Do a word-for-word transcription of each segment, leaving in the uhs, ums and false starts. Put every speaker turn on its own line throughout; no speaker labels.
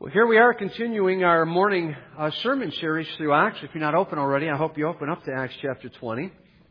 Well, here we are continuing our morning uh, sermon series through Acts. If you're not open already, I hope you open up to Acts chapter twenty.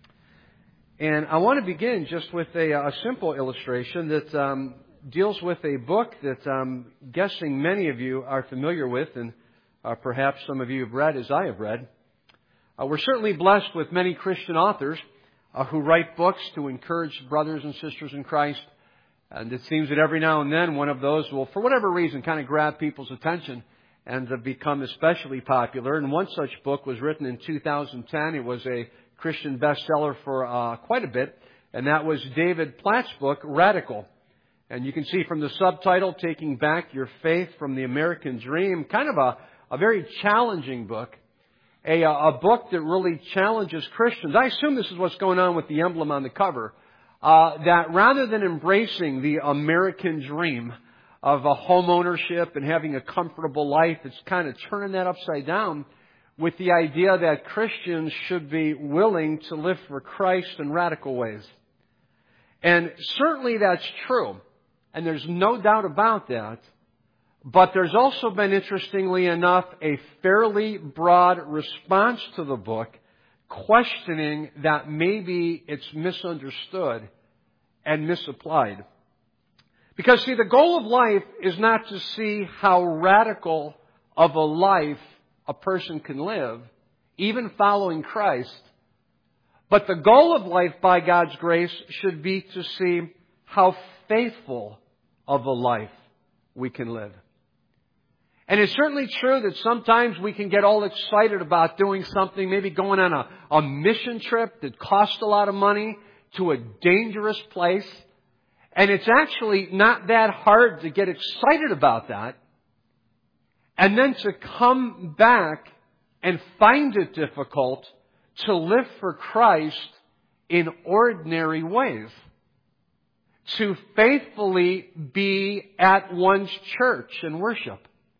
And I want to begin just with a, a simple illustration that um, deals with a book that I'm guessing many of you are familiar with, and uh, perhaps some of you have read as I have read. Uh, we're certainly blessed with many Christian authors uh, who write books to encourage brothers and sisters in Christ. And it seems that every now and then one of those will, for whatever reason, kind of grab people's attention and have become especially popular. And one such book was written in two thousand ten. It was a Christian bestseller for uh, quite a bit. And that was David Platt's book, Radical. And you can see from the subtitle, Taking Back Your Faith from the American Dream, kind of a, a very challenging book. A, a book that really challenges Christians. I assume this is what's going on with the emblem on the cover. Uh, that rather than embracing the American dream of a home ownership and having a comfortable life, it's kind of turning that upside down with the idea that Christians should be willing to live for Christ in radical ways. And certainly that's true. And there's no doubt about that. But there's also been, interestingly enough, a fairly broad response to the book, questioning that maybe it's misunderstood and misapplied. Because, see, the goal of life is not to see how radical of a life a person can live, even following Christ. But the goal of life, by God's grace, should be to see how faithful of a life we can live. And it's certainly true that sometimes we can get all excited about doing something, maybe going on a, a mission trip that costs a lot of money to a dangerous place. And it's actually not that hard to get excited about that. And then to come back and find it difficult to live for Christ in ordinary ways. To faithfully be at one's church and worship.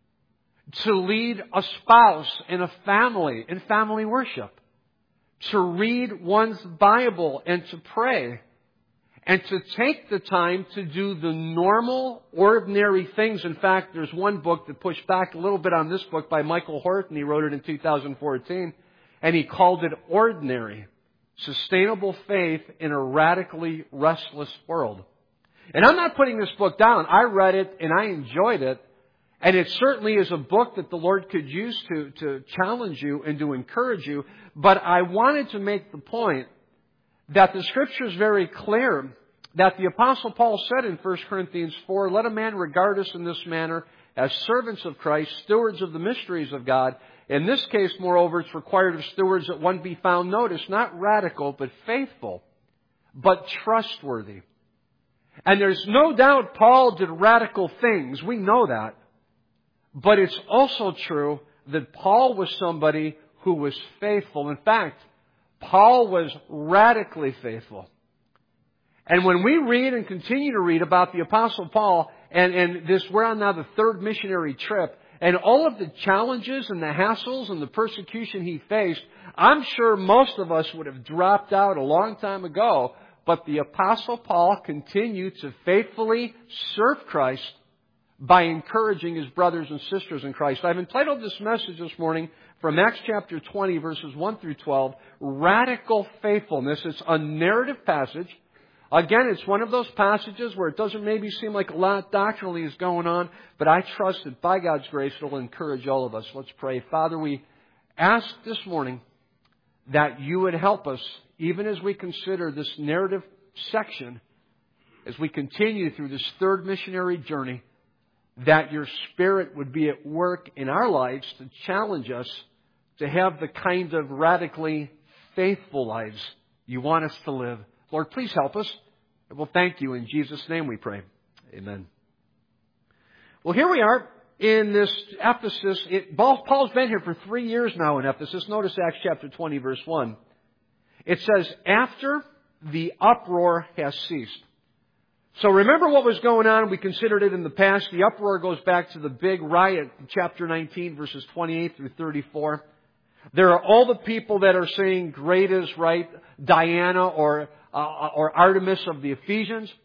To lead a spouse and a family in family worship. To read one's Bible and to pray. And to take the time to do the normal, ordinary things. In fact, there's one book that pushed back a little bit on this book by Michael Horton. He wrote it in two thousand fourteen. And he called it Ordinary. Sustainable Faith in a Radically Restless World. And I'm not putting this book down. I read it and I enjoyed it. And it certainly is a book that the Lord could use to, to challenge you and to encourage you. But I wanted to make the point that the Scripture is very clear that the Apostle Paul said in First Corinthians four, let a man regard us in this manner as servants of Christ, stewards of the mysteries of God. In this case, moreover, it's required of stewards that one be found, notice, not radical, but faithful, but trustworthy. And there's no doubt Paul did radical things. We know that. But it's also true that Paul was somebody who was faithful. In fact, Paul was radically faithful. And when we read and continue to read about the Apostle Paul, and, and this, we're on now the third missionary trip, and all of the challenges and the hassles and the persecution he faced, I'm sure most of us would have dropped out a long time ago. But the Apostle Paul continued to faithfully serve Christ by encouraging his brothers and sisters in Christ. I've entitled this message this morning from Acts chapter twenty, verses one through twelve, Radical Faithfulness. It's a narrative passage. Again, it's one of those passages where it doesn't maybe seem like a lot doctrinally is going on, but I trust that by God's grace it will encourage all of us. Let's pray. Father, we ask this morning that you would help us, even as we consider this narrative section, as we continue through this third missionary journey, that your Spirit would be at work in our lives to challenge us to have the kind of radically faithful lives you want us to live. Lord, please help us. And we'll thank you. In Jesus' name we pray. Amen. Well, here we are in this Ephesus. It, Paul's been here for three years now in Ephesus. Notice Acts chapter twenty, verse one. It says, after the uproar has ceased. So remember what was going on. We considered it in the past. The uproar goes back to the big riot in chapter nineteen, verses twenty-eight through thirty-four. There are all the people that are saying, great is, right, Diana or, uh, or Artemis of the Ephesians.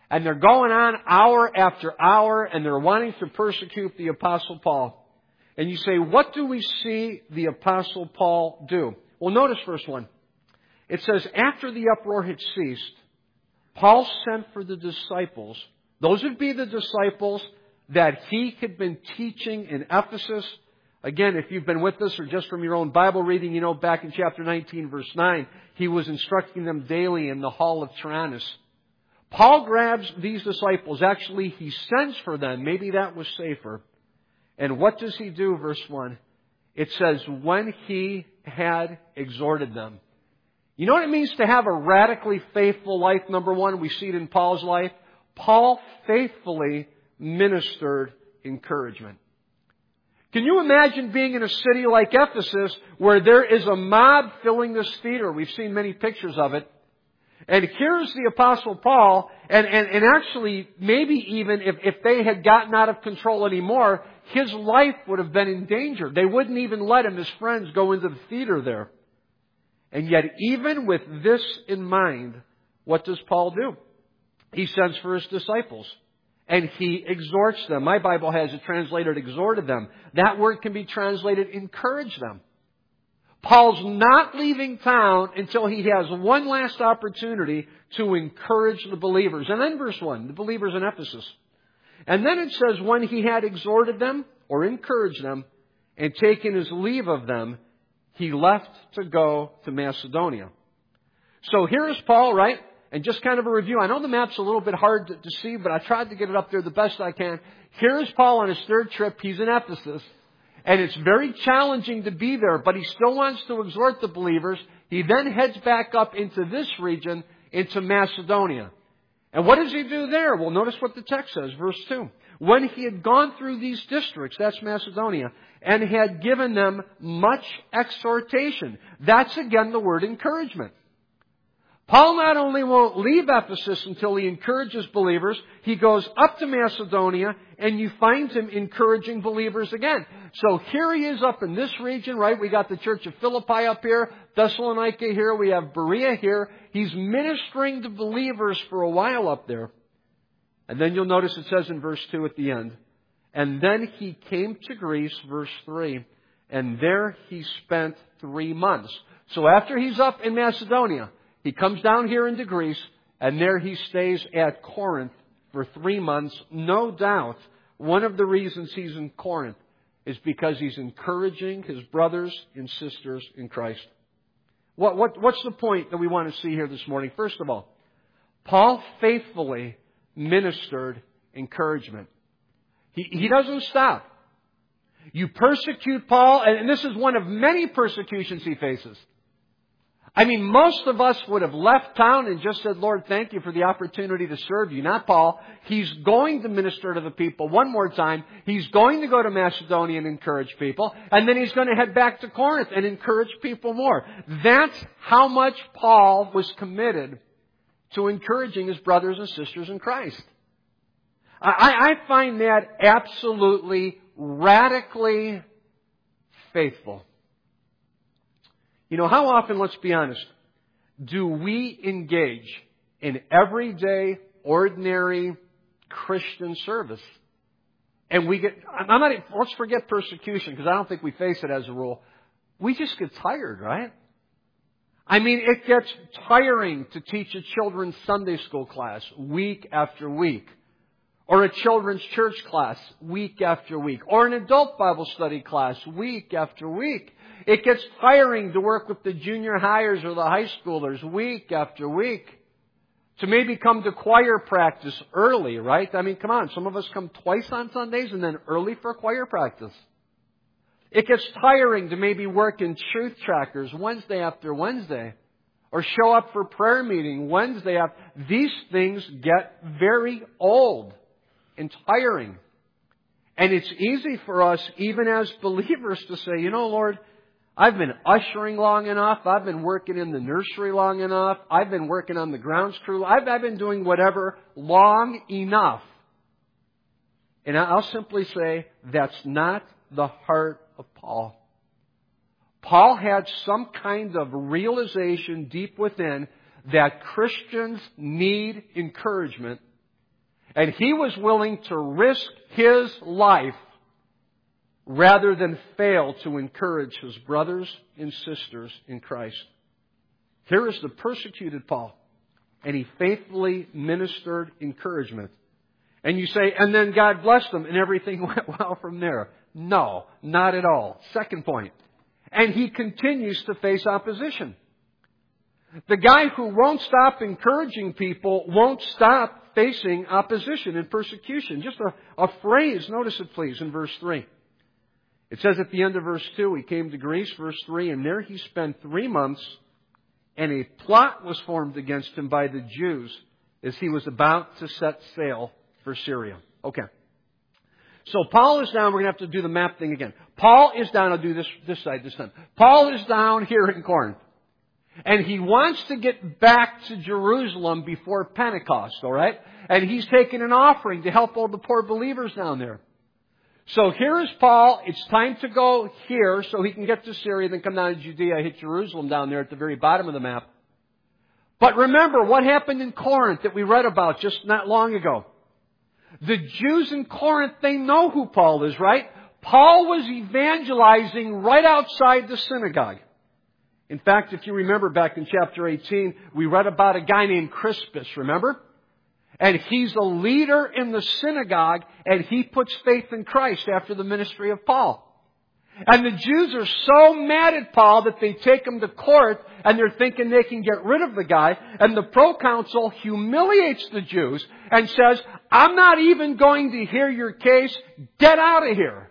And they're going on hour after hour, and they're wanting to persecute the Apostle Paul. And you say, what do we see the Apostle Paul do? Well, notice verse one. It says, after the uproar had ceased, Paul sent for the disciples. Those would be the disciples that he had been teaching in Ephesus. Again, if you've been with us or just from your own Bible reading, you know back in chapter nineteen, verse nine, he was instructing them daily in the hall of Tyrannus. Paul grabs these disciples. Actually, he sends for them. Maybe that was safer. And what does he do, verse one? It says, when he had exhorted them. You know what it means to have a radically faithful life, number one? We see it in Paul's life. Paul faithfully ministered encouragement. Can you imagine being in a city like Ephesus where there is a mob filling this theater? We've seen many pictures of it. And here's the Apostle Paul, and, and, and actually, maybe even if, if they had gotten out of control anymore, his life would have been in danger. They wouldn't even let him, his friends, go into the theater there. And yet, even with this in mind, what does Paul do? He sends for his disciples. And he exhorts them. My Bible has it translated exhorted them. That word can be translated encourage them. Paul's not leaving town until he has one last opportunity to encourage the believers. And then verse one, the believers in Ephesus. And then it says, when he had exhorted them or encouraged them and taken his leave of them, he left to go to Macedonia. So here is Paul, right? And just kind of a review. I know the map's a little bit hard to, to see, but I tried to get it up there the best I can. Here is Paul on his third trip. He's in Ephesus. And it's very challenging to be there, but he still wants to exhort the believers. He then heads back up into this region, into Macedonia. And what does he do there? Well, notice what the text says, verse two. When he had gone through these districts, that's Macedonia, and had given them much exhortation. That's again the word encouragement. Paul not only won't leave Ephesus until he encourages believers, he goes up to Macedonia and you find him encouraging believers again. So here he is up in this region, right? We got the church of Philippi up here, Thessalonica here, we have Berea here. He's ministering to believers for a while up there. And then you'll notice it says in verse two at the end, and then he came to Greece, verse three, and there he spent three months. So after he's up in Macedonia, he comes down here into Greece, and there he stays at Corinth for three months. No doubt, one of the reasons he's in Corinth is because he's encouraging his brothers and sisters in Christ. What, what, what's the point that we want to see here this morning? First of all, Paul faithfully ministered encouragement. He, he doesn't stop. You persecute Paul, and this is one of many persecutions he faces. I mean, most of us would have left town and just said, Lord, thank you for the opportunity to serve you. Not Paul. He's going to minister to the people one more time. He's going to go to Macedonia and encourage people. And then he's going to head back to Corinth and encourage people more. That's how much Paul was committed to encouraging his brothers and sisters in Christ. I, I find that absolutely, radically faithful. You know, how often, let's be honest, do we engage in everyday, ordinary Christian service? And we get, I'm not, let's forget persecution, because I don't think we face it as a rule. We just get tired, right? I mean, it gets tiring to teach a children's Sunday school class week after week. Or a children's church class week after week. Or an adult Bible study class week after week. It gets tiring to work with the junior hires or the high schoolers week after week. To maybe come to choir practice early, right? I mean, come on. Some of us come twice on Sundays and then early for choir practice. It gets tiring to maybe work in truth trackers Wednesday after Wednesday. Or show up for prayer meeting Wednesday after. These things get very old and tiring. And it's easy for us, even as believers, to say, you know, Lord, I've been ushering long enough. I've been working in the nursery long enough. I've been working on the grounds crew. I've, I've been doing whatever long enough. And I'll simply say, that's not the heart of Paul. Paul had some kind of realization deep within that Christians need encouragement. And he was willing to risk his life rather than fail to encourage his brothers and sisters in Christ. Here is the persecuted Paul, and he faithfully ministered encouragement. And you say, and then God blessed them and everything went well from there. No, not at all. Second point. And he continues to face opposition. The guy who won't stop encouraging people won't stop facing opposition and persecution. Just a, a phrase, notice it please, in verse three. It says at the end of verse two, he came to Greece, verse three, and there he spent three months, and a plot was formed against him by the Jews as he was about to set sail for Syria. Okay. So Paul is down. We're going to have to do the map thing again. Paul is down. I'll do this, this side this time. Paul is down here in Corinth. And he wants to get back to Jerusalem before Pentecost, all right? And he's taking an offering to help all the poor believers down there. So here is Paul. It's time to go here so he can get to Syria, then come down to Judea, hit Jerusalem down there at the very bottom of the map. But remember what happened in Corinth that we read about just not long ago. The Jews in Corinth, they know who Paul is, right? Paul was evangelizing right outside the synagogue. In fact, if you remember back in chapter eighteen, we read about a guy named Crispus, remember? And he's a leader in the synagogue, and he puts faith in Christ after the ministry of Paul. And the Jews are so mad at Paul that they take him to court, and they're thinking they can get rid of the guy. And the proconsul humiliates the Jews and says, I'm not even going to hear your case. Get out of here.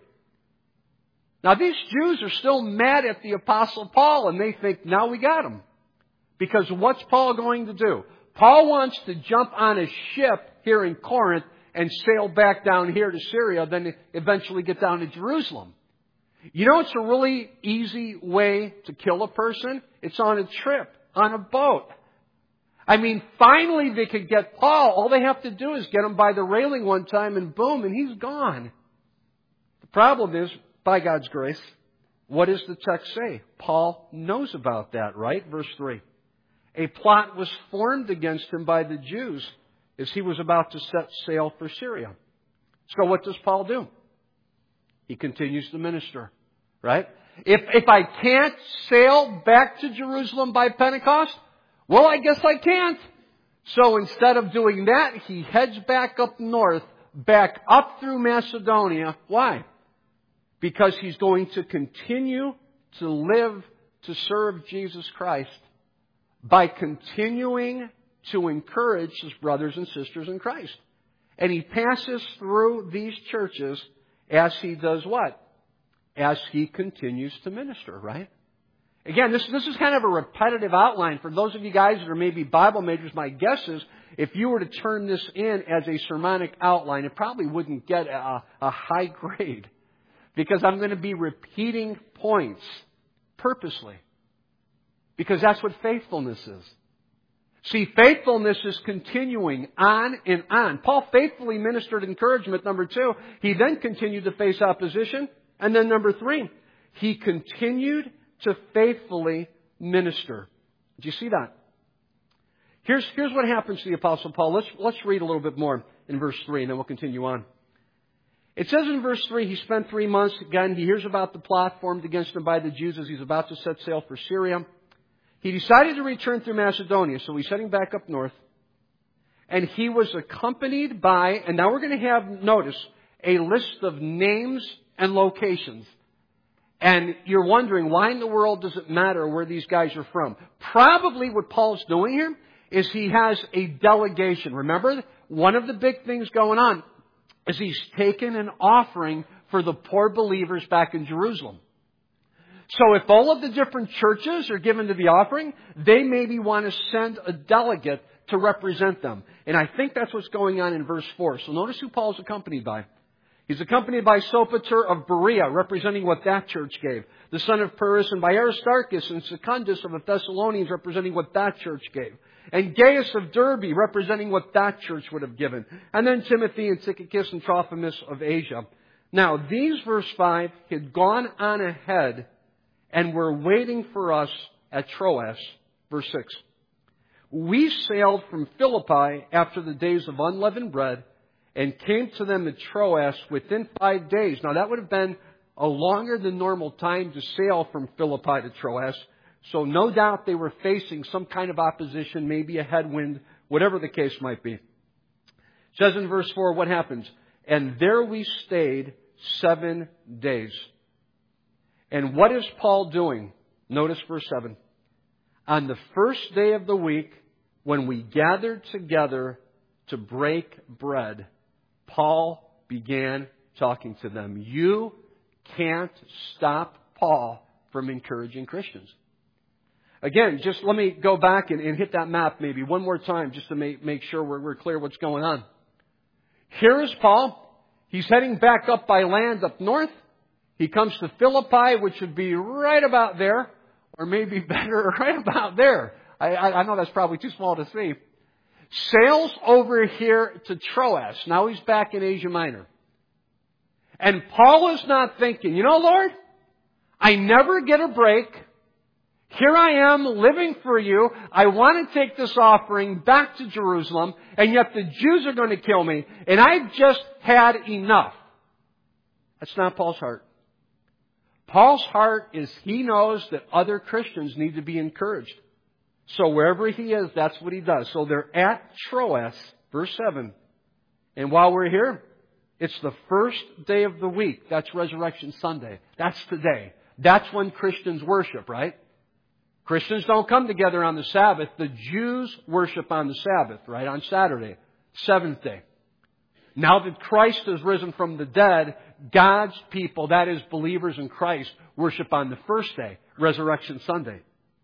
Now these Jews are still mad at the Apostle Paul, and they think, now we got him. Because what's Paul going to do? Paul wants to jump on a ship here in Corinth and sail back down here to Syria, then eventually get down to Jerusalem. You know, it's a really easy way to kill a person. It's on a trip, on a boat. I mean, finally they could get Paul. All they have to do is get him by the railing one time and boom, and he's gone. The problem is, by God's grace, what does the text say? Paul knows about that, right? Verse three. A plot was formed against him by the Jews as he was about to set sail for Syria. So what does Paul do? He continues to minister, right? If, if I can't sail back to Jerusalem by Pentecost, well, I guess I can't. So instead of doing that, he heads back up north, back up through Macedonia. Why? Because he's going to continue to live to serve Jesus Christ by continuing to encourage his brothers and sisters in Christ. And he passes through these churches as he does what? As he continues to minister, right? Again, this, this is kind of a repetitive outline. For those of you guys that are maybe Bible majors, my guess is if you were to turn this in as a sermonic outline, it probably wouldn't get a, a high grade. Because I'm going to be repeating points purposely. Because that's what faithfulness is. See, faithfulness is continuing on and on. Paul faithfully ministered encouragement, number two. He then continued to face opposition. And then number three, he continued to faithfully minister. Do you see that? Here's, here's what happens to the Apostle Paul. Let's, let's read a little bit more in verse three, and then we'll continue on. It says in verse three, he spent three months. Again, he hears about the plot formed against him by the Jews as he's about to set sail for Syria. He decided to return through Macedonia, so he's heading back up north. And he was accompanied by, and now we're going to have, notice, a list of names and locations. And you're wondering, why in the world does it matter where these guys are from? Probably what Paul's doing here is he has a delegation. Remember, one of the big things going on is he's taken an offering for the poor believers back in Jerusalem. So if all of the different churches are given to the offering, they maybe want to send a delegate to represent them. And I think that's what's going on in verse four. So notice who Paul's accompanied by. He's accompanied by Sopater of Berea, representing what that church gave. The son of Pyrrhus, and by Aristarchus and Secundus of the Thessalonians, representing what that church gave. And Gaius of Derbe, representing what that church would have given. And then Timothy and Tychicus and Trophimus of Asia. Now, these, verse five, had gone on ahead and were waiting for us at Troas. Verse six. We sailed from Philippi after the days of unleavened bread, and came to them at Troas within five days. Now that would have been a longer than normal time to sail from Philippi to Troas. So no doubt they were facing some kind of opposition, maybe a headwind, whatever the case might be. It says in verse four, what happens? And there we stayed seven days. And what is Paul doing? Notice verse seven. On the first day of the week, when we gathered together to break bread, Paul began talking to them. You can't stop Paul from encouraging Christians. Again, just let me go back and, and hit that map maybe one more time just to make, make sure we're, we're clear what's going on. Here is Paul. He's heading back up by land up north. He comes to Philippi, which would be right about there, or maybe better, right about there. I, I, I know that's probably too small to see. Sails over here to Troas. Now he's back in Asia Minor. And Paul is not thinking, you know, Lord, I never get a break. Here I am living for you. I want to take this offering back to Jerusalem, and yet the Jews are going to kill me, and I've just had enough. That's not Paul's heart. Paul's heart is he knows that other Christians need to be encouraged. So wherever he is, that's what he does. So they're at Troas, verse seven. And while we're here, it's the first day of the week. That's Resurrection Sunday. That's today. That's when Christians worship, right? Christians don't come together on the Sabbath. The Jews worship on the Sabbath, right? On Saturday, seventh day. Now that Christ has risen from the dead, God's people, that is believers in Christ, worship on the first day, Resurrection Sunday.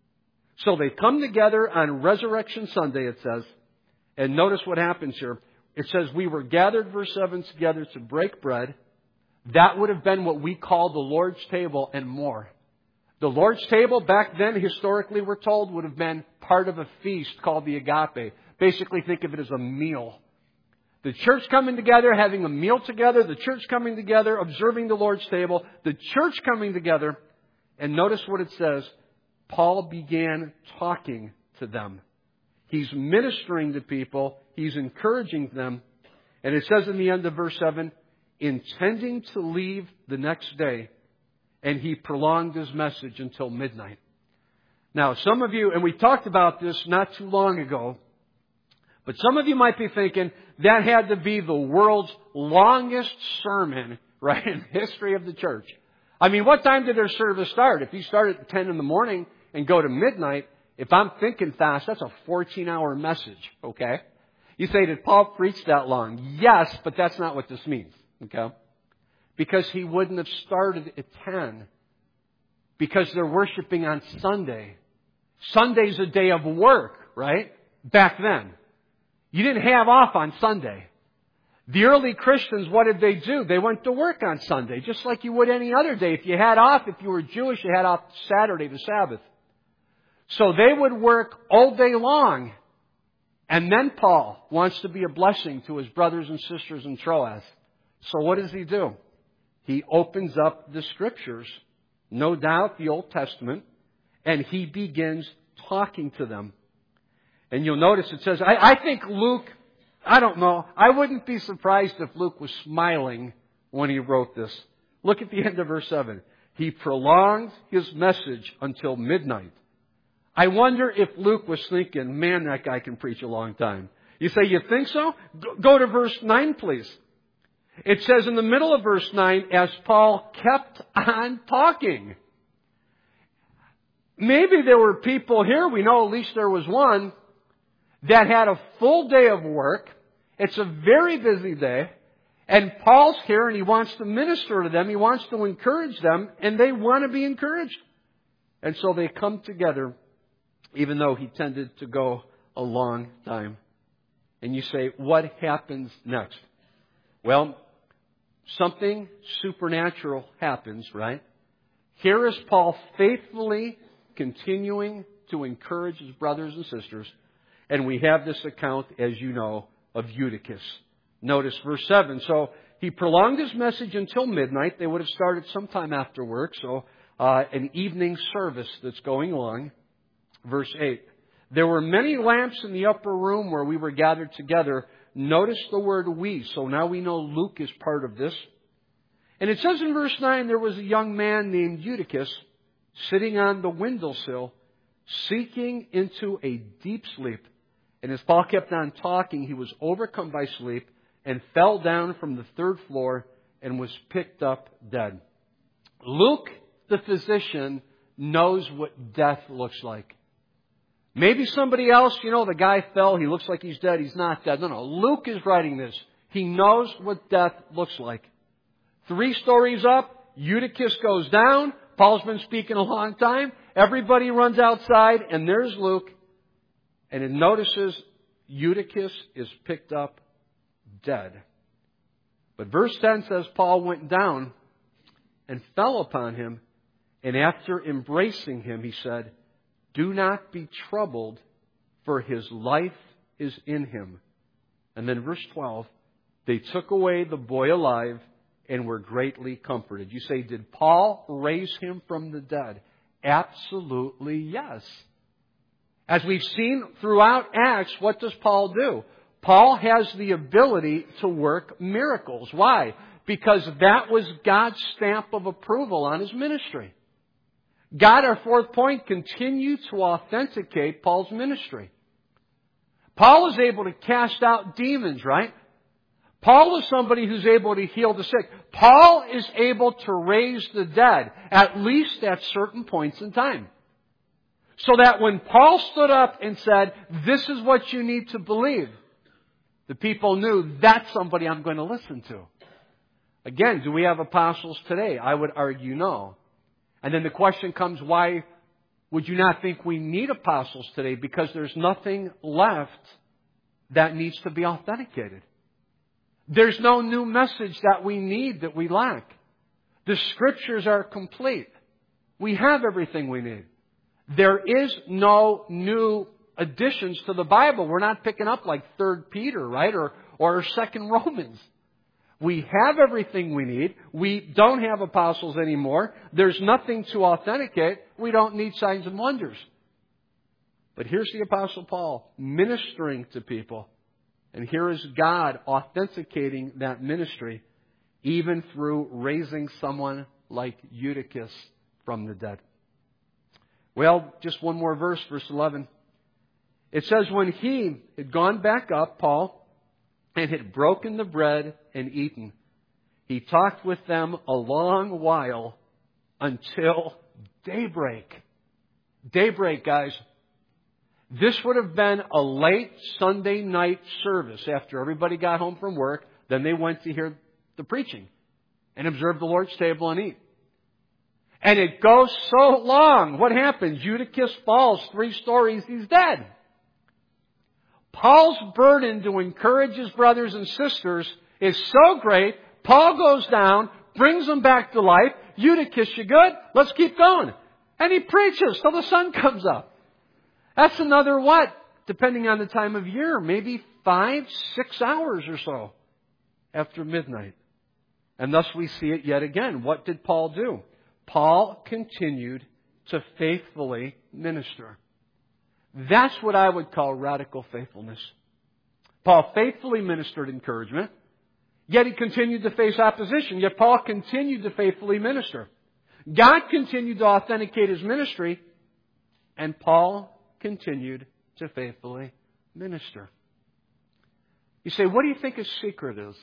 So they come together on Resurrection Sunday, it says. And notice what happens here. It says, we were gathered, verse seven, together to break bread. That would have been what we call the Lord's table and more. The Lord's table back then, historically we're told, would have been part of a feast called the agape. Basically think of it as a meal. The church coming together, having a meal together, the church coming together, observing the Lord's table, the church coming together. And notice what it says. Paul began talking to them. He's ministering to people. He's encouraging them. And it says in the end of verse seven, intending to leave the next day, and he prolonged his message until midnight. Now, some of you, and we talked about this not too long ago, but some of you might be thinking that had to be the world's longest sermon, right, in the history of the church. I mean, what time did their service start? If you start at ten in the morning and go to midnight, if I'm thinking fast, that's a fourteen-hour message, okay? You say, did Paul preach that long? Yes, but that's not what this means, okay? Because he wouldn't have started at ten. Because they're worshiping on Sunday. Sunday's a day of work, right? Back then. You didn't have off on Sunday. The early Christians, what did they do? They went to work on Sunday, just like you would any other day. If you had off, if you were Jewish, you had off Saturday, the Sabbath. So they would work all day long. And then Paul wants to be a blessing to his brothers and sisters in Troas. So what does he do? He opens up the Scriptures, no doubt the Old Testament, and he begins talking to them. And you'll notice it says, I, I think Luke, I don't know, I wouldn't be surprised if Luke was smiling when he wrote this. Look at the end of verse seven. He prolonged his message until midnight. I wonder if Luke was thinking, man, that guy can preach a long time. You say, you think so? Go to verse nine, please. It says in the middle of verse nine, as Paul kept on talking. Maybe there were people here, we know at least there was one, that had a full day of work. It's a very busy day. And Paul's here and he wants to minister to them. He wants to encourage them. And they want to be encouraged. And so they come together, even though he tended to go a long time. And you say, what happens next? Well, something supernatural happens, right? Here is Paul faithfully continuing to encourage his brothers and sisters. And we have this account, as you know, of Eutychus. Notice verse seven. So he prolonged his message until midnight. They would have started sometime after work. So uh, an evening service that's going along. Verse eight. There were many lamps in the upper room where we were gathered together. Notice the word we. So now we know Luke is part of this. And it says in verse nine, there was a young man named Eutychus sitting on the windowsill, sinking into a deep sleep. And as Paul kept on talking, he was overcome by sleep and fell down from the third floor and was picked up dead. Luke, the physician, knows what death looks like. Maybe somebody else, you know, the guy fell, he looks like he's dead, he's not dead. No, no, Luke is writing this. He knows what death looks like. Three stories up, Eutychus goes down. Paul's been speaking a long time. Everybody runs outside, and there's Luke. And it notices Eutychus is picked up dead. But verse ten says Paul went down and fell upon him, and after embracing him, he said, "Do not be troubled, for his life is in him." And then verse twelve, they took away the boy alive and were greatly comforted. You say, did Paul raise him from the dead? Absolutely yes. As we've seen throughout Acts, what does Paul do? Paul has the ability to work miracles. Why? Because that was God's stamp of approval on his ministry. God, our fourth point, continued to authenticate Paul's ministry. Paul is able to cast out demons, right? Paul is somebody who's able to heal the sick. Paul is able to raise the dead, at least at certain points in time. So that when Paul stood up and said, "This is what you need to believe," the people knew that's somebody I'm going to listen to. Again, do we have apostles today? I would argue no. And then the question comes, why would you not think we need apostles today? Because there's nothing left that needs to be authenticated. There's no new message that we need that we lack. The Scriptures are complete. We have everything we need. There is no new additions to the Bible. We're not picking up like Third Peter, right? Or, or Second Romans. We have everything we need. We don't have apostles anymore. There's nothing to authenticate. We don't need signs and wonders. But here's the Apostle Paul ministering to people. And here is God authenticating that ministry, even through raising someone like Eutychus from the dead. Well, just one more verse, verse eleven. It says, when he had gone back up, Paul, and had broken the bread and eaten, he talked with them a long while until daybreak. Daybreak, guys. This would have been a late Sunday night service after everybody got home from work. Then they went to hear the preaching and observe the Lord's table and eat. And it goes so long. What happens? Eutychus falls three stories. He's dead. Paul's burden to encourage his brothers and sisters is so great. Paul goes down, brings them back to life. Eutychus, you good? Let's keep going. And he preaches till the sun comes up. That's another what? Depending on the time of year, maybe five, six hours or so after midnight. And thus we see it yet again. What did Paul do? Paul continued to faithfully minister. That's what I would call radical faithfulness. Paul faithfully ministered encouragement, yet he continued to face opposition. Yet Paul continued to faithfully minister. God continued to authenticate his ministry, and Paul continued to faithfully minister. You say, what do you think his secret is?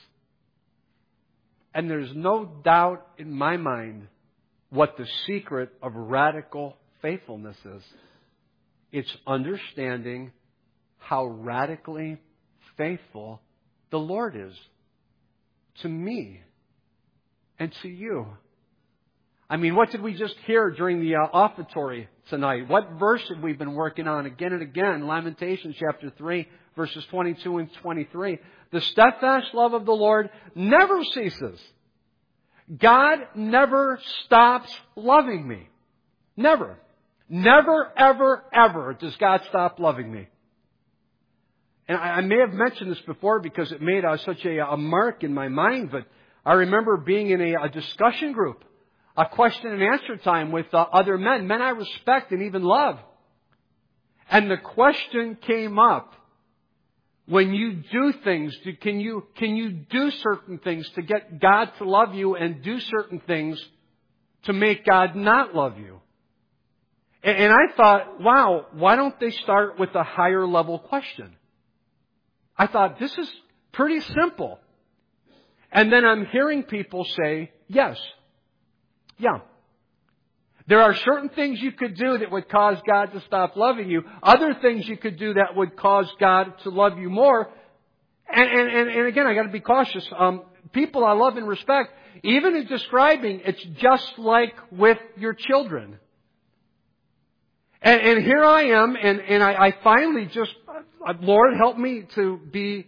And there's no doubt in my mind what the secret of radical faithfulness is. It's understanding how radically faithful the Lord is to me and to you. I mean, what did we just hear during the uh, offertory tonight? What verse have we been working on again and again? Lamentations chapter three, verses twenty-two and twenty-three. The steadfast love of the Lord never ceases. God never stops loving me. Never. Never, ever, ever does God stop loving me. And I, I may have mentioned this before because it made uh, such a, a mark in my mind, but I remember being in a, a discussion group, a question and answer time with uh, other men, men I respect and even love. And the question came up, When you do things, do, can you, can you do certain things to get God to love you and do certain things to make God not love you? And, and I thought, wow, why don't they start with a higher level question? I thought, this is pretty simple. And then I'm hearing people say, yes. Yeah. There are certain things you could do that would cause God to stop loving you. Other things you could do that would cause God to love you more. And, and, and again, I got to be cautious. Um, people I love and respect, even in describing, it's just like with your children. And, and here I am, and, and I, I finally just, Lord, help me to be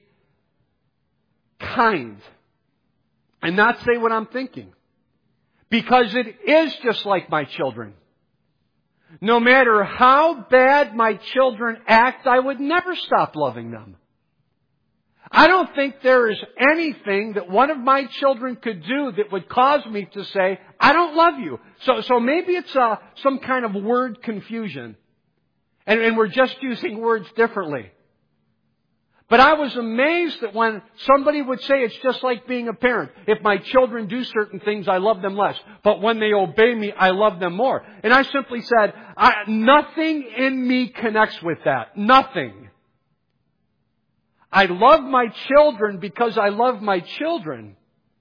kind and not say what I'm thinking. Because it is just like my children. No matter how bad my children act, I would never stop loving them. I don't think there is anything that one of my children could do that would cause me to say, I don't love you. So, so maybe it's uh, some kind of word confusion. And, and we're just using words differently. But I was amazed that when somebody would say it's just like being a parent. If my children do certain things, I love them less. But when they obey me, I love them more. And I simply said, I, nothing in me connects with that. Nothing. I love my children because I love my children.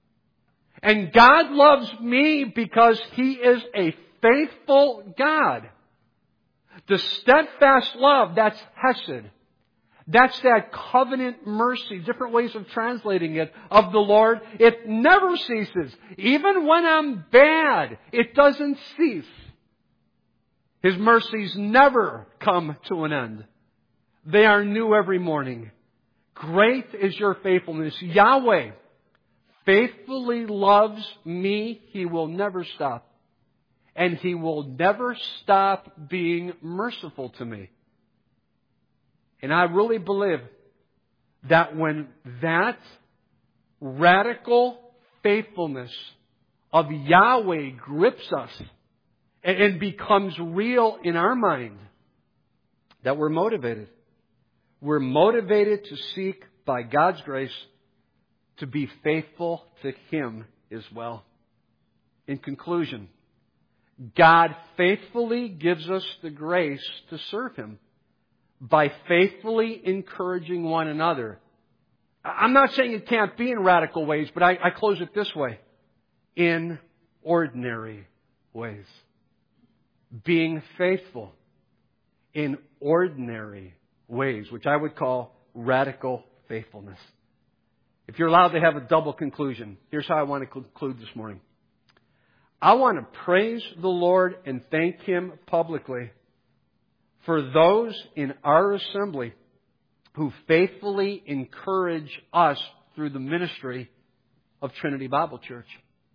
And God loves me because He is a faithful God. The steadfast love, that's Hesed. That's that covenant mercy, different ways of translating it, of the Lord. It never ceases. Even when I'm bad, it doesn't cease. His mercies never come to an end. They are new every morning. Great is your faithfulness. Yahweh faithfully loves me. He will never stop. And He will never stop being merciful to me. And I really believe that when that radical faithfulness of Yahweh grips us and becomes real in our mind, that we're motivated. We're motivated to seek, by God's grace, to be faithful to Him as well. In conclusion, God faithfully gives us the grace to serve Him by faithfully encouraging one another. I'm not saying it can't be in radical ways, but I, I close it this way. In ordinary ways. Being faithful in ordinary ways, which I would call radical faithfulness. If you're allowed to have a double conclusion, here's how I want to conclude this morning. I want to praise the Lord and thank Him publicly for those in our assembly who faithfully encourage us through the ministry of Trinity Bible Church.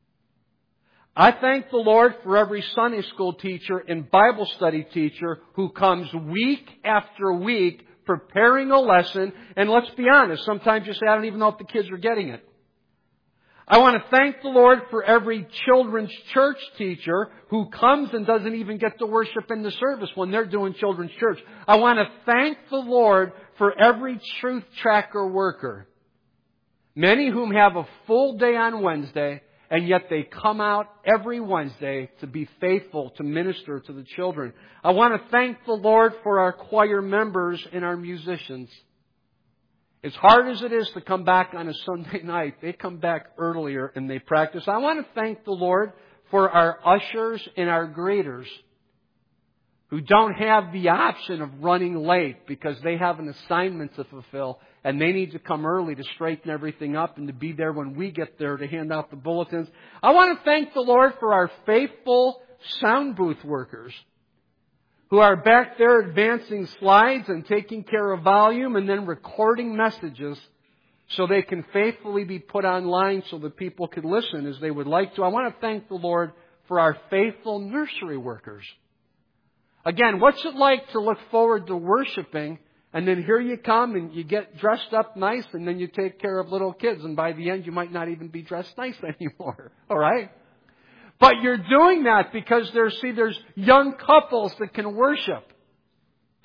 I thank the Lord for every Sunday school teacher and Bible study teacher who comes week after week preparing a lesson. And let's be honest, sometimes you say, I don't even know if the kids are getting it. I want to thank the Lord for every children's church teacher who comes and doesn't even get to worship in the service when they're doing children's church. I want to thank the Lord for every truth tracker worker. Many whom have a full day on Wednesday, and yet they come out every Wednesday to be faithful to minister to the children. I want to thank the Lord for our choir members and our musicians. As hard as it is to come back on a Sunday night, they come back earlier and they practice. I want to thank the Lord for our ushers and our greeters who don't have the option of running late because they have an assignment to fulfill and they need to come early to straighten everything up and to be there when we get there to hand out the bulletins. I want to thank the Lord for our faithful sound booth workers who are back there advancing slides and taking care of volume and then recording messages so they can faithfully be put online so that people can listen as they would like to. I want to thank the Lord for our faithful nursery workers. Again, what's it like to look forward to worshiping and then here you come and you get dressed up nice and then you take care of little kids and by the end you might not even be dressed nice anymore. All right? But you're doing that because there's, see, there's young couples that can worship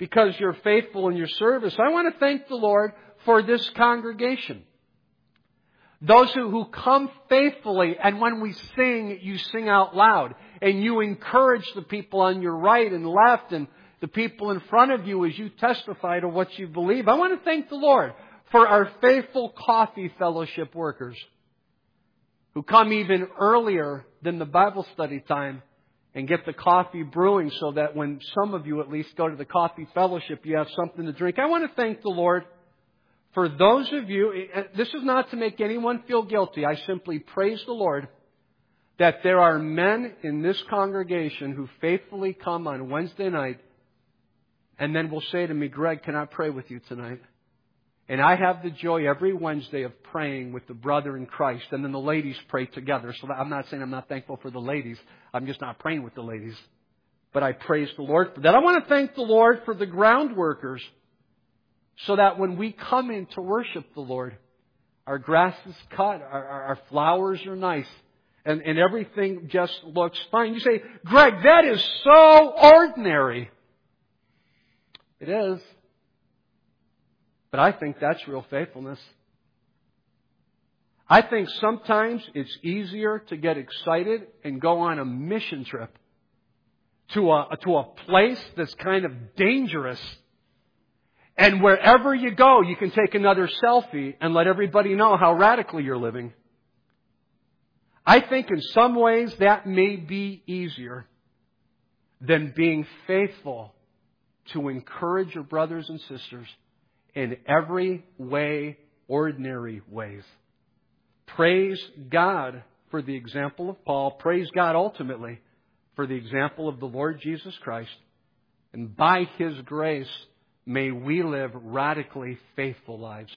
because you're faithful in your service. I want to thank the Lord for this congregation. Those who, who come faithfully, and when we sing, you sing out loud. And you encourage the people on your right and left and the people in front of you as you testify to what you believe. I want to thank the Lord for our faithful coffee fellowship workers who come even earlier than the Bible study time and get the coffee brewing so that when some of you at least go to the coffee fellowship, you have something to drink. I want to thank the Lord for those of you. This is not to make anyone feel guilty. I simply praise the Lord that there are men in this congregation who faithfully come on Wednesday night and then will say to me, Greg, can I pray with you tonight? And I have the joy every Wednesday of praying with the brother in Christ. And then the ladies pray together. So I'm not saying I'm not thankful for the ladies. I'm just not praying with the ladies. But I praise the Lord for that. I want to thank the Lord for the ground workers so that when we come in to worship the Lord, our grass is cut, our, our, our flowers are nice, and, and everything just looks fine. You say, Greg, that is so ordinary. It is. But I think that's real faithfulness. I think sometimes it's easier to get excited and go on a mission trip to a, to a place that's kind of dangerous. And wherever you go, you can take another selfie and let everybody know how radically you're living. I think in some ways that may be easier than being faithful to encourage your brothers and sisters in every way, ordinary ways. Praise God for the example of Paul. Praise God ultimately for the example of the Lord Jesus Christ. And by His grace, may we live radically faithful lives.